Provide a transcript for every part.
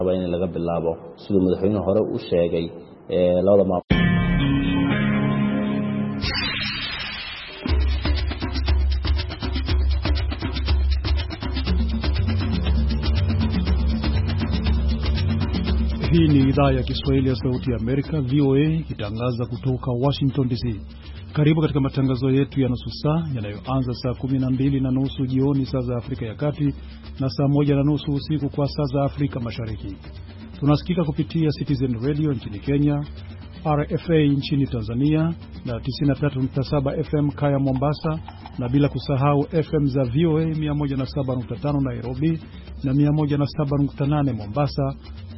in laga bilaabo sidoo madaxweynaha hore u sheegay labada Hii ni idhaa ya Kiswahili ya Sauti ya Amerika, VOA, ikitangaza kutoka Washington DC. Karibu katika matangazo yetu ya nusu saa yanayoanza saa 12:30 jioni saa za Afrika ya Kati na saa 1:30 usiku kwa saa za Afrika Mashariki. Tunasikika kupitia Citizen Radio nchini Kenya, RFA nchini Tanzania na 93.7 FM Kaya Mombasa, na bila kusahau FM za VOA 107.5 Nairobi na 107.8 Mombasa,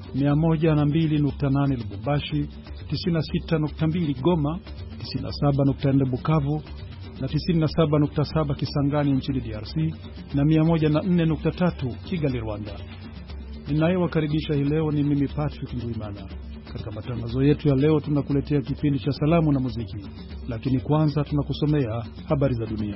102.8 Lubumbashi, 96.2 Goma, 97.4 Bukavu na 97.7 Kisangani nchini DRC na 104.3 Kigali, Rwanda. Ninayewakaribisha hii leo ni mimi Patrick Ndwimana. Katika matangazo yetu ya leo tunakuletea kipindi cha salamu na muziki, lakini kwanza tunakusomea habari za dunia.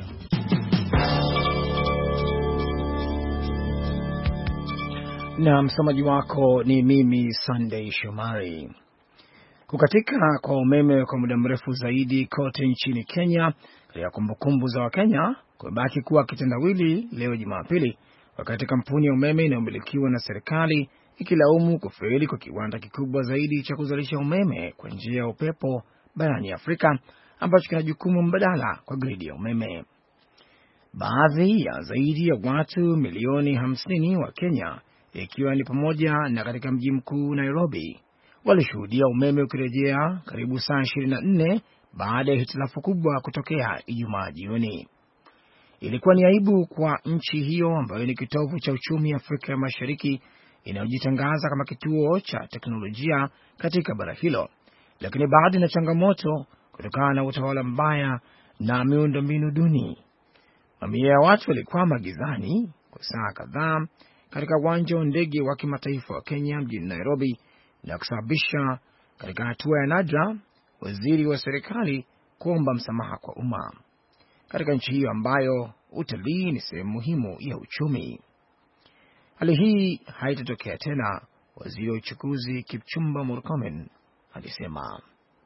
Na msomaji wako ni mimi Sunday Shomari. Kukatika kwa umeme kwa muda mrefu zaidi kote nchini Kenya, katika kumbukumbu za Wakenya, kumebaki kuwa kitendawili leo Jumapili, wakati kampuni ya umeme inayomilikiwa na serikali ikilaumu kufeli kwa kiwanda kikubwa zaidi cha kuzalisha umeme kwa njia ya upepo barani Afrika, ambacho kina jukumu mbadala kwa gridi ya umeme. Baadhi ya zaidi ya watu milioni 50 wa Kenya, ikiwa ni pamoja na katika mji mkuu Nairobi, walishuhudia umeme ukirejea karibu saa 24 baada ya hitilafu kubwa kutokea Ijumaa jioni. Ilikuwa ni aibu kwa nchi hiyo ambayo ni kitovu cha uchumi Afrika ya Mashariki, inayojitangaza kama kituo cha teknolojia katika bara hilo, lakini baadhi na changamoto kutokana na utawala mbaya na miundombinu duni. Mamia ya watu walikwama gizani kwa saa kadhaa katika uwanja wa ndege wa kimataifa wa Kenya mjini Nairobi, na kusababisha katika hatua ya nadra waziri wa serikali kuomba msamaha kwa umma katika nchi hiyo ambayo utalii ni sehemu muhimu ya uchumi. Hali hii haitatokea tena, waziri wa uchukuzi Kipchumba Murkomen alisema.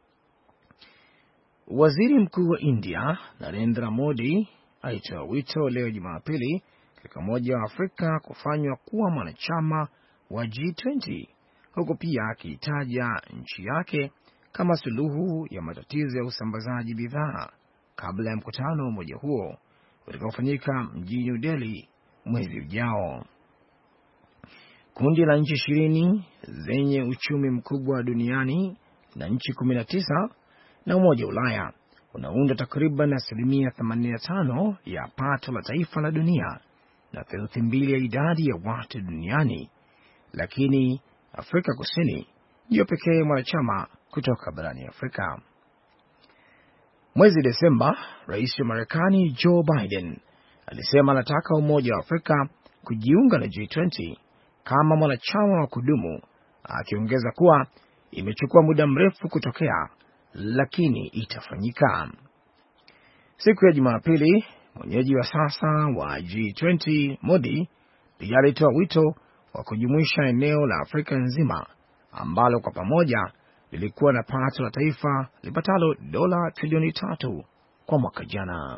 Waziri mkuu wa India Narendra Modi alitoa wito leo Jumapili katika Umoja wa Afrika kufanywa kuwa mwanachama wa G20, huko pia akiitaja nchi yake kama suluhu ya matatizo ya usambazaji bidhaa kabla ya mkutano wa umoja huo utakaofanyika mjini New Delhi mwezi ujao. Kundi la nchi 20 zenye uchumi mkubwa duniani na nchi 19 na Umoja wa Ulaya unaunda takriban 85% ya pato la taifa la dunia na 2/3 ya idadi ya watu duniani, lakini Afrika Kusini ndiyo pekee mwanachama kutoka barani Afrika. Mwezi Desemba, Rais wa Marekani Joe Biden alisema anataka Umoja wa Afrika kujiunga na G20 kama mwanachama wa kudumu, akiongeza kuwa imechukua muda mrefu kutokea, lakini itafanyika. Siku ya Jumapili, mwenyeji wa sasa wa G20 Modi pia alitoa wito wa kujumuisha eneo la Afrika nzima ambalo kwa pamoja lilikuwa na pato la taifa lipatalo dola trilioni 3 kwa mwaka jana.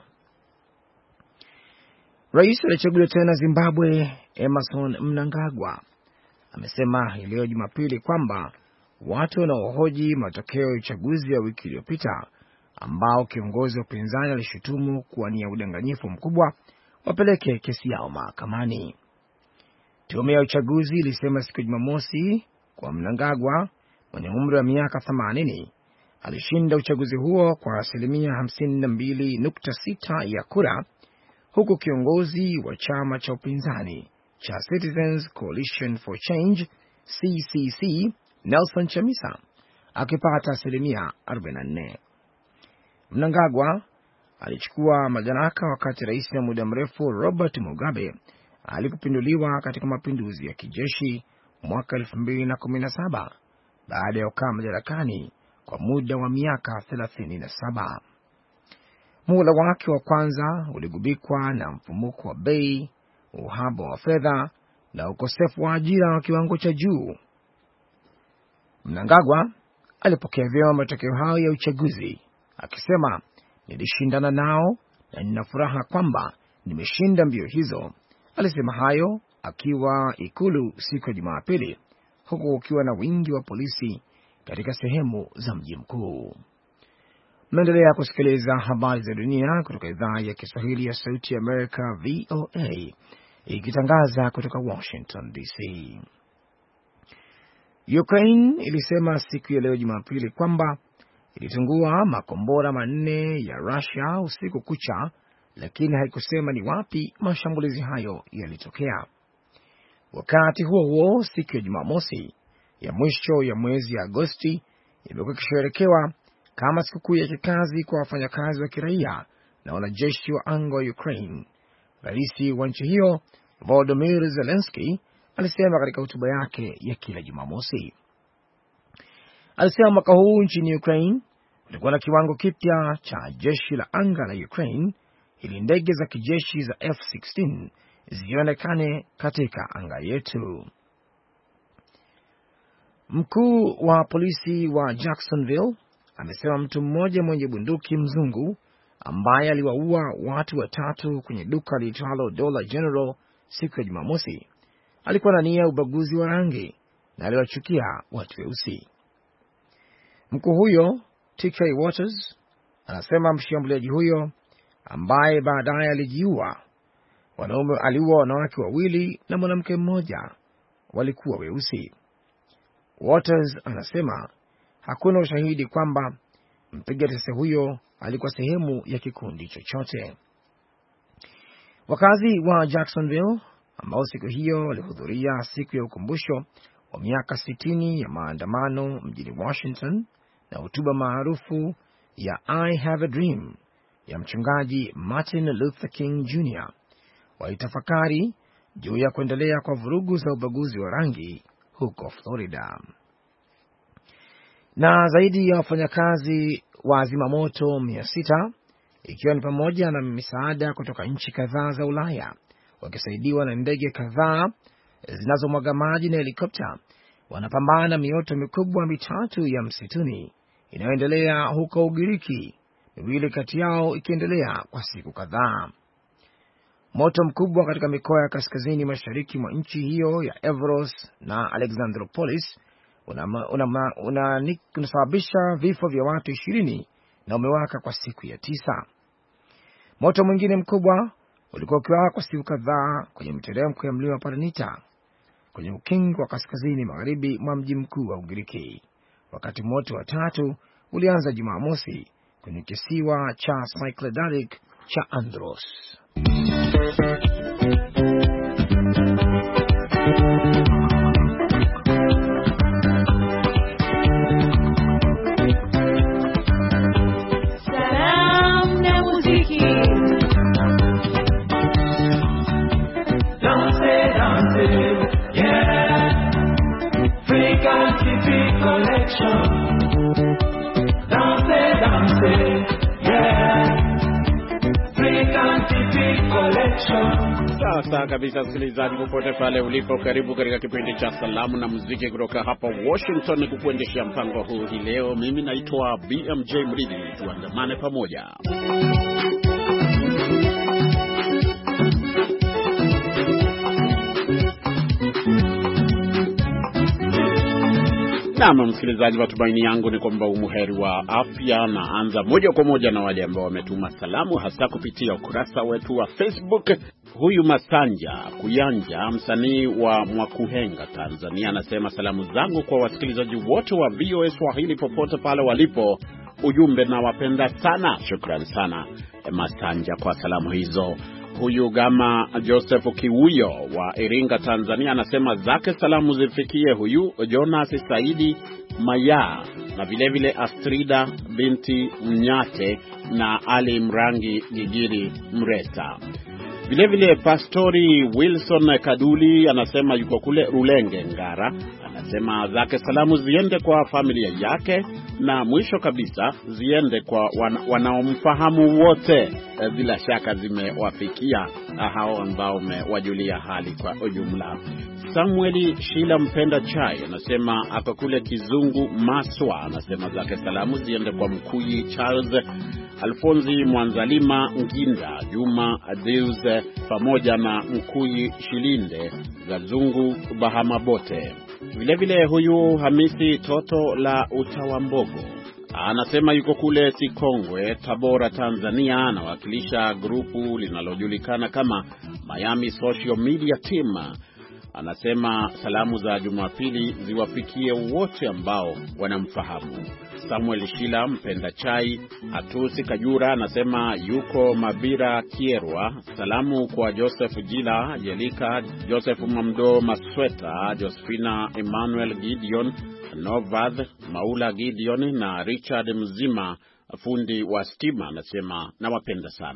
Rais aliyechaguliwa tena Zimbabwe Emmerson Mnangagwa amesema leo Jumapili kwamba watu wanaohoji matokeo ya uchaguzi ya wiki iliyopita, ambao kiongozi wa upinzani alishutumu kuwa ni ya udanganyifu mkubwa, wapeleke kesi yao mahakamani. Tume ya uchaguzi ilisema siku ya Jumamosi kwa Mnangagwa mwenye umri wa miaka 80 alishinda uchaguzi huo kwa 52.6% ya kura, huku kiongozi wa chama cha upinzani cha Citizens Coalition for Change CCC Nelson Chamisa akipata 44%. Mnangagwa alichukua madaraka wakati rais wa muda mrefu Robert Mugabe alipopinduliwa katika mapinduzi ya kijeshi mwaka 2017 baada ya kukaa madarakani kwa muda wa miaka 37. Muhula wake wa kwanza uligubikwa na mfumuko wa bei, uhaba wa fedha na ukosefu wa ajira wa kiwango cha juu, Mnangagwa alipokea vyema matokeo hayo ya uchaguzi, akisema, nilishindana nao na nina furaha kwamba nimeshinda mbio hizo. Alisema hayo akiwa Ikulu siku ya Jumapili, huku ukiwa na wingi wa polisi katika sehemu za mji mkuu. Mnaendelea kusikiliza habari za dunia kutoka idhaa ya Kiswahili ya Sauti ya Amerika, VOA, ikitangaza kutoka Washington DC. Ukraine ilisema siku ya leo Jumapili kwamba ilitungua makombora 4 ya Russia usiku kucha, lakini haikusema ni wapi mashambulizi hayo yalitokea. Wakati huo huo, siku ya Jumamosi ya mwisho ya mwezi Agosti imekuwa ikisherekewa kama sikukuu ya kikazi kwa wafanyakazi wa kiraia na wanajeshi wa anga wa Ukraine. Rais wa nchi hiyo Volodymyr Zelensky alisema katika hotuba yake ya kila Jumamosi. Alisema mwaka huu nchini Ukraine kulikuwa na kiwango kipya cha jeshi la anga la Ukraine ili ndege za kijeshi za F-16 zionekane katika anga yetu. Mkuu wa polisi wa Jacksonville amesema mtu mmoja mwenye bunduki mzungu ambaye aliwaua watu 3 kwenye duka liitwalo Dollar General siku ya Jumamosi alikuwa na nia ubaguzi wa rangi na aliwachukia watu weusi. Mkuu huyo, TK Waters, anasema mshambuliaji huyo ambaye baadaye alijiua, aliua wanawake 2 na mwanamke mmoja, walikuwa weusi. Waters anasema hakuna ushahidi kwamba mpiga risasi huyo alikuwa sehemu ya kikundi chochote. Wakazi wa Jacksonville ambao siku hiyo walihudhuria siku ya ukumbusho wa miaka 60 ya maandamano mjini Washington na hotuba maarufu ya I Have a Dream ya mchungaji Martin Luther King Jr. walitafakari juu ya kuendelea kwa vurugu za ubaguzi wa rangi huko Florida. Na zaidi ya wafanyakazi wa zimamoto 600, ikiwa ni pamoja na misaada kutoka nchi kadhaa za Ulaya, wakisaidiwa na ndege kadhaa zinazomwaga maji na helikopta, wanapambana na mioto mikubwa 3 ya msituni inayoendelea huko Ugiriki, 2 kati yao ikiendelea kwa siku kadhaa. Moto mkubwa katika mikoa ya kaskazini mashariki mwa nchi hiyo ya Evros na Alexandropolis unasababisha vifo vya watu 20 na umewaka kwa siku ya 9. Moto mwingine mkubwa ulikuwa ukiwaka kwa siku kadhaa kwenye mteremko ya mlima Paranita kwenye ukingo wa kaskazini magharibi mwa mji mkuu wa Ugiriki, wakati moto wa 3 ulianza Jumamosi kwenye kisiwa cha Cycladalic cha Andros. Sasa kabisa, sikilizaji popote pale ulipo, karibu katika kipindi cha salamu na muziki kutoka hapa Washington. Kukuendeshea mpango huu hii leo, mimi naitwa BMJ Mridhi. Tuandamane pamoja. Naam, msikilizaji, matumaini yangu ni kwamba umuheri wa afya. Naanza moja kwa moja na wale ambao wametuma salamu, hasa kupitia ukurasa wetu wa Facebook. Huyu Masanja Kuyanja, msanii wa Mwakuhenga, Tanzania, anasema salamu zangu kwa wasikilizaji wote wa VOA Swahili popote pale walipo. Ujumbe, na wapenda sana. Shukrani sana Masanja kwa salamu hizo. Huyu Gama Joseph Kiwuyo wa Iringa, Tanzania, anasema zake salamu zifikie huyu Jonas Saidi Maya na vile Astrida binti Mnyate na Ali Mrangi Gigiri Mresa. Vile Pastori Wilson Kaduli anasema yuko kule Rulenge Ngara. Anasema zake salamu ziende kwa familia yake, na mwisho kabisa ziende kwa wanaomfahamu wote. Bila shaka zimewafikia hao ambao umewajulia hali kwa ujumla. Samueli Shila Mpenda Chai anasema ako kule Kizungu Maswa. Anasema zake salamu ziende kwa Mkuyi Charles, Alfonzi Mwanzalima Nginda, Juma Adeus pamoja na Mkuyi Shilinde, Gazungu Bahamabote. Vile vile huyu Hamisi Toto la Utawambogo anasema yuko kule Sikongwe, Tabora, Tanzania. Anawakilisha grupu linalojulikana kama Miami Social Media Team. Anasema salamu za Jumapili ziwafikie wote ambao wanamfahamu. Samuel Shila Mpenda Chai Atusi Kajura anasema yuko Mabira Kierwa. Salamu kwa Joseph Jila, Jelika, Joseph Mamdo Masweta, Josephina Emmanuel Gideon, Novath Maula Gideon na Richard Mzima fundi wa stima. Anasema nawapenda sana.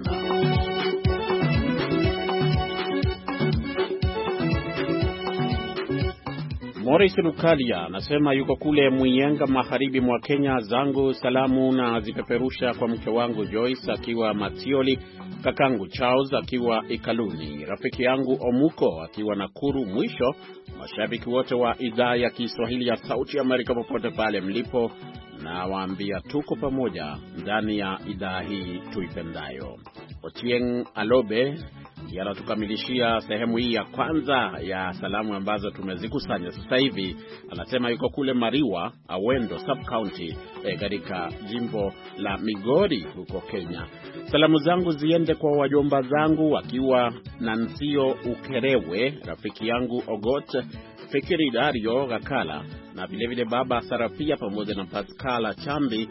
Morris Lukalia anasema yuko kule Mwiyenga magharibi mwa Kenya. Zangu salamu na zipeperusha kwa mke wangu Joyce akiwa Matioli, kakangu Charles akiwa Ikaluni, rafiki yangu Omuko akiwa Nakuru. Mwisho, mashabiki wote wa idhaa ya Kiswahili ya Sauti ya Amerika popote pale mlipo, na waambia tuko pamoja ndani ya idhaa hii tuipendayo. Ochieng Alobe yanatukamilishia sehemu hii ya kwanza ya salamu ambazo tumezikusanya sasa hivi. Anasema yuko kule Mariwa, Awendo Sub County katika jimbo la Migori huko Kenya. Salamu zangu ziende kwa wajomba zangu wakiwa Nansio Ukerewe, rafiki yangu Ogot Fikiri Dario Gakala, na vile vile baba Sarafia pamoja na Pascala Chambi,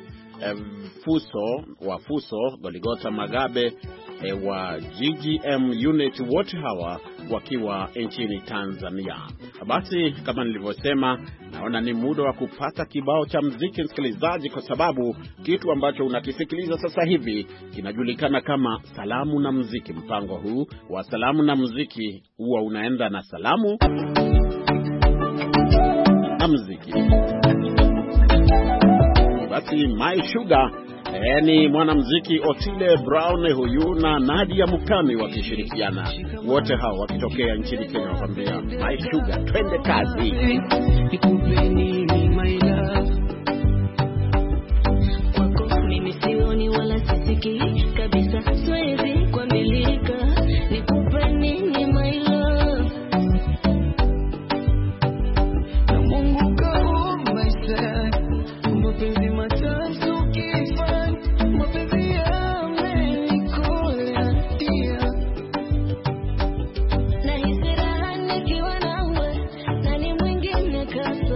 Fuso Goligota Magabe wa GGM unit, wote hawa wakiwa nchini Tanzania. Basi kama nilivyosema, naona ni muda wa kupata kibao cha muziki, msikilizaji, kwa sababu kitu ambacho unakisikiliza sasa hivi kinajulikana kama salamu na muziki. Mpango huu wa salamu na muziki huwa unaenda na salamu na muziki. Basi My Sugar ni mwanamuziki Otile Brown huyu na Nadia Mukami wakishirikiana, wote hao wakitokea nchini Kenya, wakwambia My Sugar, twende kazi. Nikupeni my love, kwako mimi sioni wala sisiki kabisa, siwezi kuamilika. Nikupeni my love, na Mungu kaumba maisha, mapenzi matatu kifani, mapenzi yamenikola dia, na hisi raha nikiwa nawe, nani mwingine kasa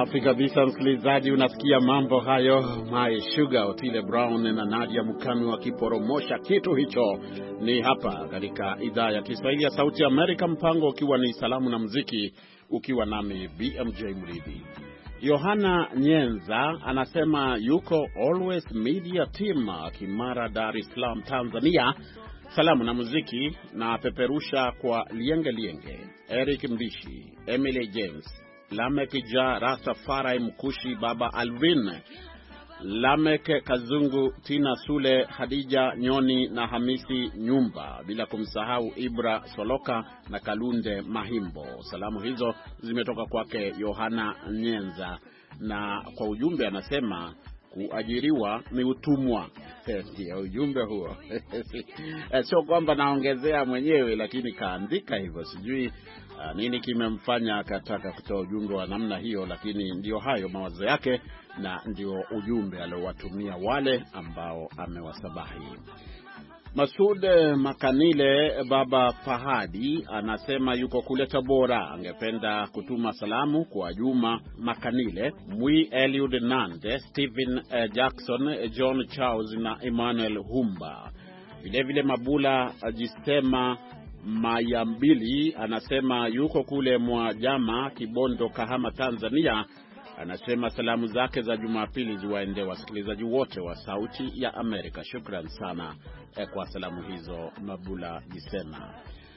Safi kabisa msikilizaji, unasikia mambo hayo, My Sugar, Otile Brown na Nadia Mukami wakiporomosha kitu hicho. Ni hapa katika idhaa ya Kiswahili ya Sauti ya Amerika, mpango ukiwa ni salamu na muziki, ukiwa nami BMJ Mridhi. Yohana Nyenza anasema yuko Always Media Team, Kimara, Dar es Salaam, Tanzania. Salamu na muziki na peperusha kwa Lienge Lienge, Eric Mbishi, Emily James, Lamek Ja, Rastafari Mkushi, Baba Alvin, Lamek Kazungu, Tina Sule, Hadija Nyoni na Hamisi Nyumba, bila kumsahau Ibra Soloka na Kalunde Mahimbo. Salamu hizo zimetoka kwake Yohana Nyenza, na kwa ujumbe anasema kuajiriwa ni utumwa. Ndio ujumbe huo. Sio kwamba naongezea mwenyewe, lakini kaandika hivyo. Sijui nini kimemfanya akataka kutoa ujumbe wa namna hiyo, lakini ndio hayo mawazo yake na ndio ujumbe aliowatumia wale ambao amewasabahi. Masud Makanile Baba Fahadi anasema yuko kule Tabora, angependa kutuma salamu kwa Juma Makanile, Mwi Eliud Nande, Stephen Jackson, John Charles na Emmanuel Humba. Vile vile Mabula Jisema Mayambili anasema yuko kule Mwajama, Kibondo, Kahama, Tanzania. Anasema salamu zake za Jumapili ziwaende wasikilizaji wote wa Sauti ya Amerika. Shukran sana kwa salamu hizo Mabula Jisema.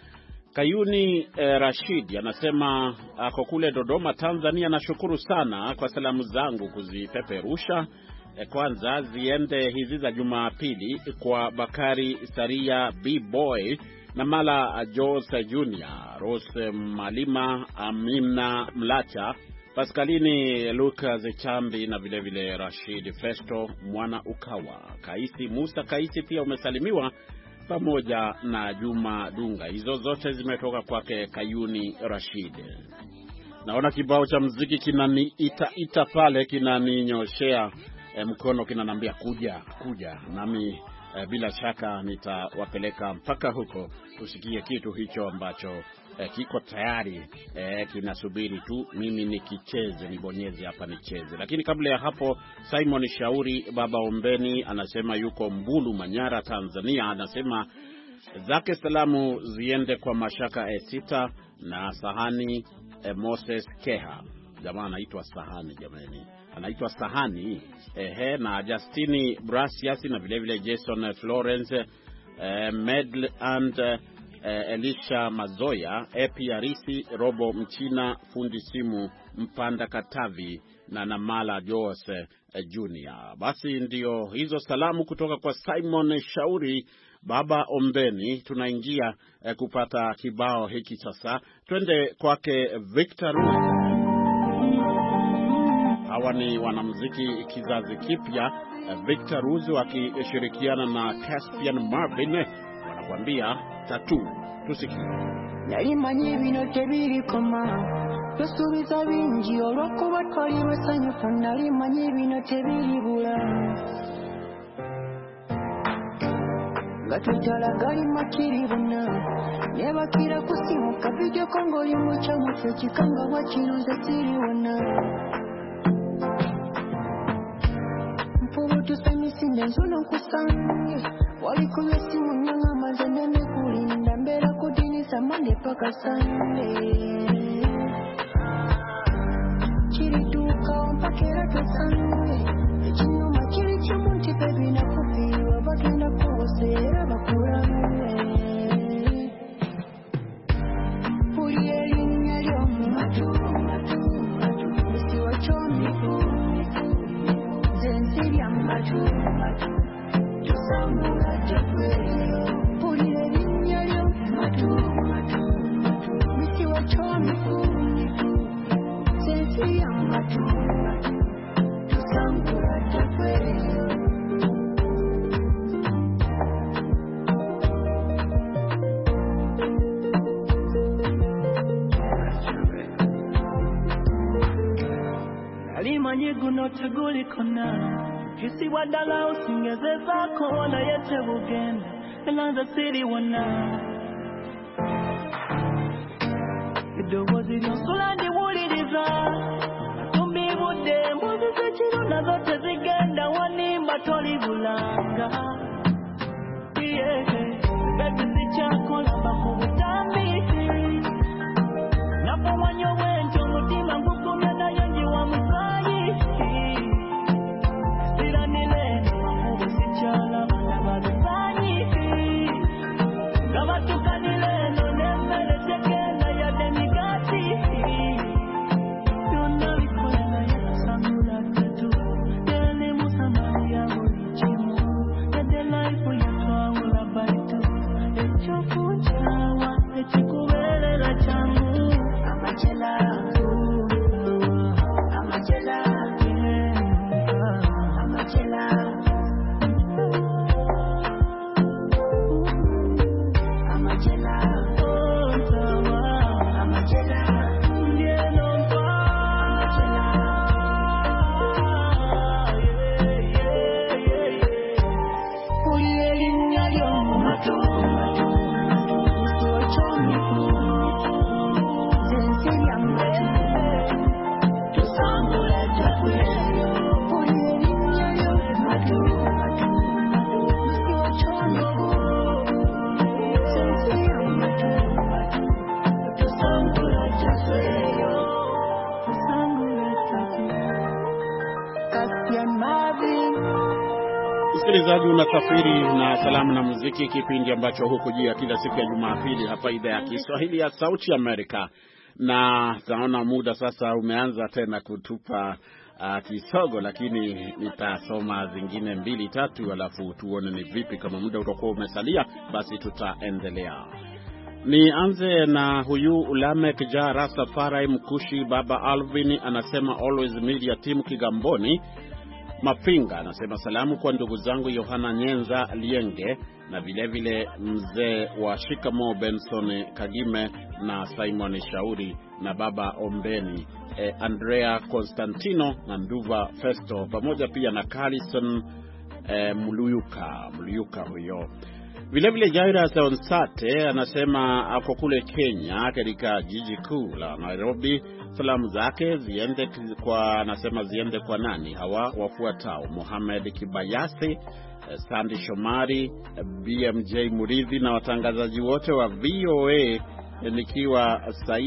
Kayuni Rashid anasema ako kule Dodoma, Tanzania. Nashukuru sana kwa salamu zangu kuzipeperusha. Kwanza ziende hizi za Jumapili kwa Bakari Saria, B-Boy na Mala Jose Junior, Rose Malima, Amina Mlacha, Pascalini Lucas Chambi na vile vile Rashid Festo Mwana Ukawa. Kaisi Musa Kaisi pia umesalimiwa, pamoja na Juma Dunga. Hizo zote zimetoka kwake Kayuni Rashid. Naona kibao cha muziki kinaniita pale, kinaninyoshea mkono, kinanambia kuja. Nami bila shaka nitawapeleka mpaka huko usikie kitu hicho ambacho kiko tayari, kinasubiri tu mimi nikicheze, nibonyeze hapa nicheze. Lakini kabla ya hapo, Simon Shauri Baba Ombeni anasema yuko Mbulu, Manyara, Tanzania. Anasema zake salamu ziende kwa Mashaka Esita na Sahani Moses Keha. Jamaa anaitwa Sahani, jamani. Anaitwa Sahani. Na Justini Brasiasi na vile vile Jason Florence, Medl and Elisha Mazoya, Epi Arisi, Robo Mchina, Fundi Simu Mpanda Katavi na Namala Jose Junior. Basi ndio hizo salamu kutoka kwa Simon Shauri Baba Ombeni. Tunaingia kupata kibao hiki sasa. Twende kwake Victor Ruiz. Hawa ni wanamuziki kizazi kipya, Victor Ruiz wakishirikiana na Caspian Marvin, wanakuambia Tattoo. Tusikie. Nalimanyi bino tebirikoma, tosubiza bingi olw'okuba twali basanyufu. Nalimanyi bino tebiribula, nga tutalagali makiri bonna. Nebakira kusimuka bidyoko ng'oli mu kyamufu, ekikanga bwakiruze siri wonna. Mpubu tusemisinde nzuno nkusange, walikubye simu nyanga maze nene kulinda, mbera kudinisa Monday paka Sunday. Kirituka mpakera tusange, ekinyuma kiri kimunti baby nakufirwa, bagenda kuboseera bakuramye. Puli erinnya ly'omuntu musiwa ky'omifu, zensi ly'amatu tusambula tekwe. Puli erinnya ly'omuntu musiwa ky'omifu, zensi ly'amatu tusambula tekwe. Nalimanyi guno tegulikona, kisibwa ddala osingezezaako naye tebugenda, era nze siri wonna. Eddoboozi ly'onsula ndiwuliriza, atumbibwa budde mbuzi z'ekiro nazo tezigenda wanimba tolibulanga baby sichakola bakubutambi napowanyo wento mutima ngukumya nayo njiwa musayi siranile makubu sichala nababisanyi gabatukanile nonembele tekenda ya demigati yonna bikolena yasangula tetu tene musamali ya bulichimu yade life yatwawula baitu echokuchawa echikubelela changu amachela amachela Msikilizaji, unasafiri na salamu na muziki, kipindi ambacho hukujia kila siku ya Jumapili hapa idhaa ya Kiswahili ya Sauti Amerika. Na taona muda sasa umeanza tena kutupa kisogo, lakini nitasoma zingine 2-3 alafu tuone ni vipi. Kama muda utakuwa umesalia, basi tutaendelea. Nianze na huyu Ulamek Jara Safari Mkushi Baba Alvin, anasema Always Media Team Kigamboni Mapinga, anasema salamu kwa ndugu zangu Yohana Nyenza Lienge na vile vile mzee wa Shikamo Benson Kagime na Simon Shauri na baba Ombeni, Andrea Constantino na Nduva Festo, pamoja pia na Carlson Mluyuka huyo. Vile vile Jaira Onsate anasema ako kule Kenya katika jiji kuu la Nairobi. Salamu zake ziende kwa nani hawa wafuatao: Mohamed Kibayasi, Sandy Shomari, BMJ Muridhi na watangazaji wote wa VOA, nikiwa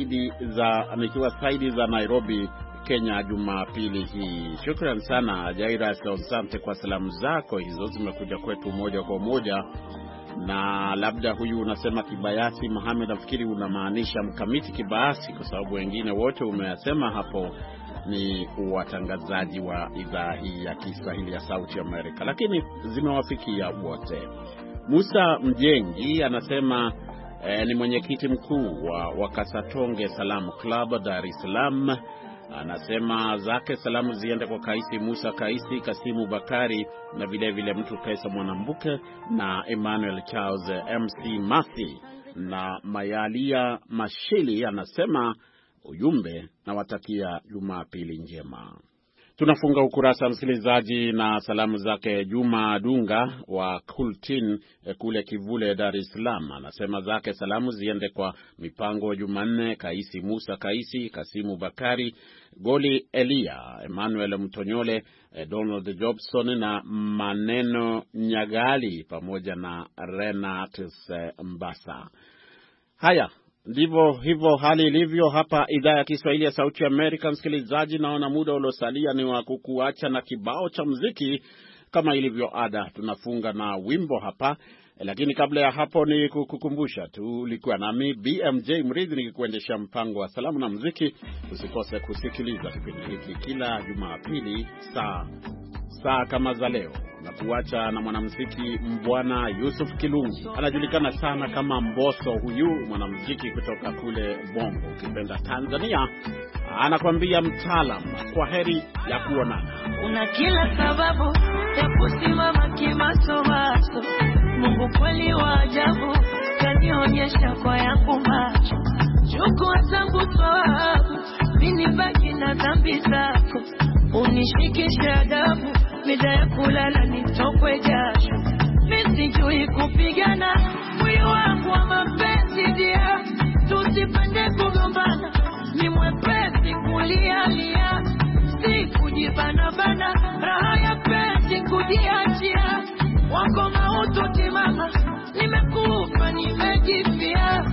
Saidi za Nairobi, Kenya, Jumapili hii. Shukrani sana Jaira Onsate kwa salamu zako hizo, zimekuja kwetu moja kwa moja. Na labda huyu unasema Kibayasi Mohamed, nafikiri unamaanisha Mkamiti Kibayasi, kwa sababu wengine wote umeyasema hapo ni watangazaji wa idhaa hii ya Kiswahili ya Sauti Amerika, lakini zimewafikia wote. Musa Mjengi anasema ni mwenyekiti mkuu wa Wakasatonge Salamu Club Dar es Salaam. Anasema zake salamu ziende kwa Kaisi Musa Kaisi, Kasimu Bakari na vile vile mtu Kaisa Mwanambuke na Emmanuel Charles, MC Mathi na Mayalia Mashili. Anasema ujumbe na watakia Jumapili njema. Tunafunga ukurasa msikilizaji na salamu zake Juma Dunga wa Kultin kule Kivule Dar es Salaam. Anasema zake salamu ziende kwa Mipango Jumanne, Kaisi Musa Kaisi, Kasimu Bakari, Goli Elia, Emmanuel Mtonyole, Donald Jobson na Maneno Nyagali pamoja na Renatus Mbasa. Haya, ndivyo hivyo hali ilivyo hapa idhaa ya Kiswahili ya Sauti ya Amerika. Msikilizaji, naona muda uliosalia ni wa kukuacha na kibao cha muziki. Kama ilivyo ada, tunafunga na wimbo hapa, lakini kabla ya hapo ni kukukumbusha tu ulikuwa nami BMJ Mridhi nikikuendesha mpango wa salamu na muziki. Usikose kusikiliza kipindi hiki kila Jumapili saa kama za leo, na kuacha na mwanamuziki Mbwana Yusuf Kilungi. Anajulikana sana kama Mbosso, huyu mwanamuziki kutoka kule Bongo ukipenda Tanzania. Anakuambia mtaalam, kwa heri ya kuonana. Una kila sababu ya kusimama kimasomaso. Mungu kweli wa ajabu kanionyesha kwa yangu macho. Chukua zangu twabu, mimi baki na dhambi zako. Unishikishe adabu, mida ya kulala nitokwe jasho. Mimi sijui kupigana, moyo wangu wa mapenzi dia. Tusipende kugombana, ni mwepesi kulialia. mapenzi kujibana, raha ya penzi kujiachia. Wako maututi mama, nimekufa nimejifia.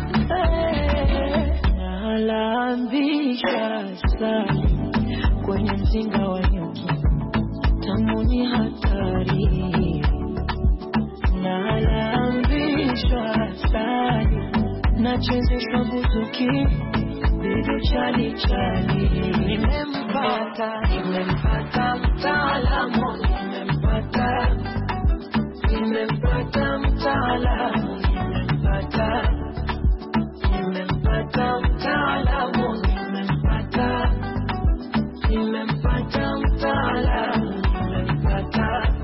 Nalambisha sali kwenye mzinga wa nyuki, tamu ni hatari. Nalambisha sali, nachezeshwa buzuki, bidu chali chali. Nimempata mtaalamu, nimempata mtaalamu, nimempata mtaalamu, nimempata mtaalamu, nimempata.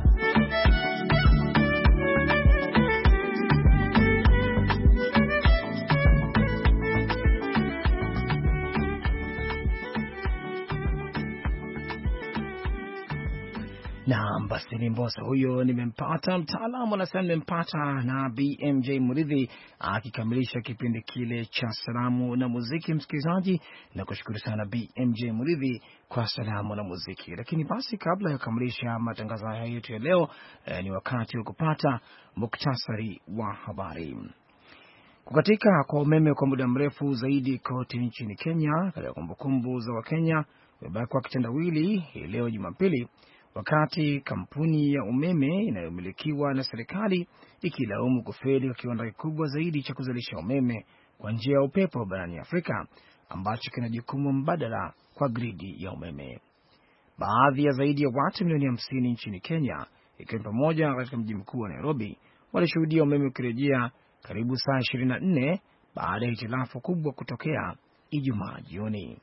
Na basi ni Mbosso huyo, nimempata mtaalamu, na sasa nimempata na BMJ Muridhi akikamilisha kipindi kile cha salamu na muziki. Msikilizaji, na kushukuru sana BMJ Muridhi kwa salamu na muziki. Lakini basi kabla ya kukamilisha matangazo haya yetu ya leo, ni wakati wa kupata muktasari wa habari. Kukatika kwa umeme kwa muda mrefu zaidi kote nchini Kenya, katika kumbukumbu za Wakenya, umebaki kwa kitendawili hii leo Jumapili, wakati kampuni ya umeme inayomilikiwa na serikali ikilaumu kufeli kwa kiwanda kikubwa zaidi cha kuzalisha umeme kwa njia ya upepo barani Afrika, ambacho kina jukumu mbadala kwa gridi ya umeme. Baadhi ya zaidi ya watu milioni 50 nchini Kenya, ikiwa pamoja katika mji mkuu wa Nairobi, walishuhudia umeme ukirejea karibu saa 24 baada ya hitilafu kubwa kutokea Ijumaa jioni.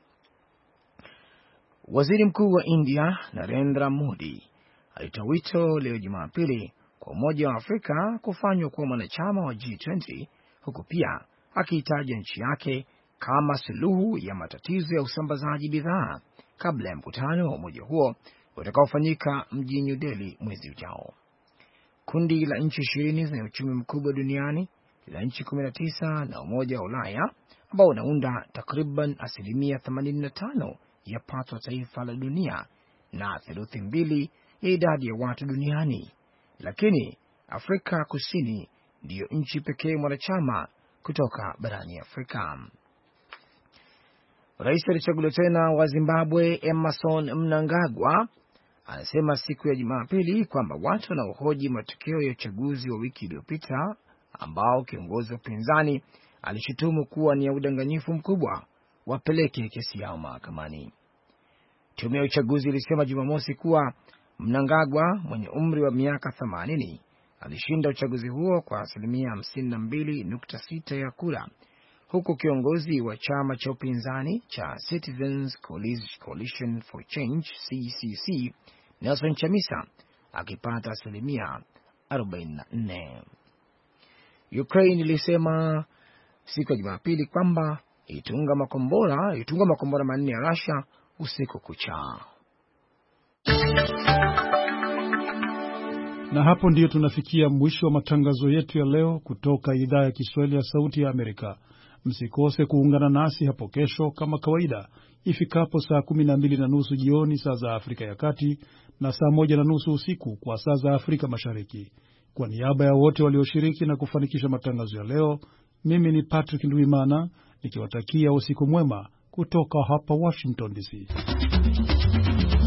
Waziri Mkuu wa India Narendra Modi alitoa wito leo Jumapili kwa Umoja wa Afrika kufanywa kuwa mwanachama wa G20, huku pia akiitaja nchi yake kama suluhu ya matatizo ya usambazaji bidhaa kabla ya mkutano wa umoja huo utakaofanyika mjini New Delhi mwezi ujao. Kundi la nchi 20 zenye uchumi mkubwa duniani la nchi 19 na Umoja wa Ulaya, ambao unaunda takriban 85% ya pato taifa la dunia na 2/3 ya idadi ya watu duniani, lakini Afrika Kusini ndiyo nchi pekee mwanachama kutoka barani Afrika. Rais alichaguliwa tena wa Zimbabwe Emmerson Mnangagwa anasema siku ya Jumapili kwamba watu wanaohoji matokeo ya uchaguzi wa wiki iliyopita, ambao kiongozi wa upinzani alishutumu kuwa ni ya udanganyifu mkubwa, wapeleke kesi yao mahakamani. Tume ya uchaguzi ilisema Jumamosi kuwa Mnangagwa mwenye umri wa miaka 80 alishinda uchaguzi huo kwa 52.6% ya kura, huku kiongozi wa chama cha upinzani cha Citizens Coalition for Change CCC Nelson Chamisa akipata 44%. Ukraine ilisema siku ya Jumapili kwamba itunga makombora 4 ya Russia usiku kucha. Na hapo ndiyo tunafikia mwisho wa matangazo yetu ya leo kutoka idhaa ya Kiswahili ya Sauti ya Amerika. Msikose kuungana nasi hapo kesho kama kawaida ifikapo saa 12:30 jioni saa za Afrika ya Kati na saa 1:30 usiku kwa saa za Afrika Mashariki. Kwa niaba ya wote walioshiriki na kufanikisha matangazo ya leo, mimi ni Patrick Nduimana nikiwatakia usiku mwema kutoka hapa Washington DC.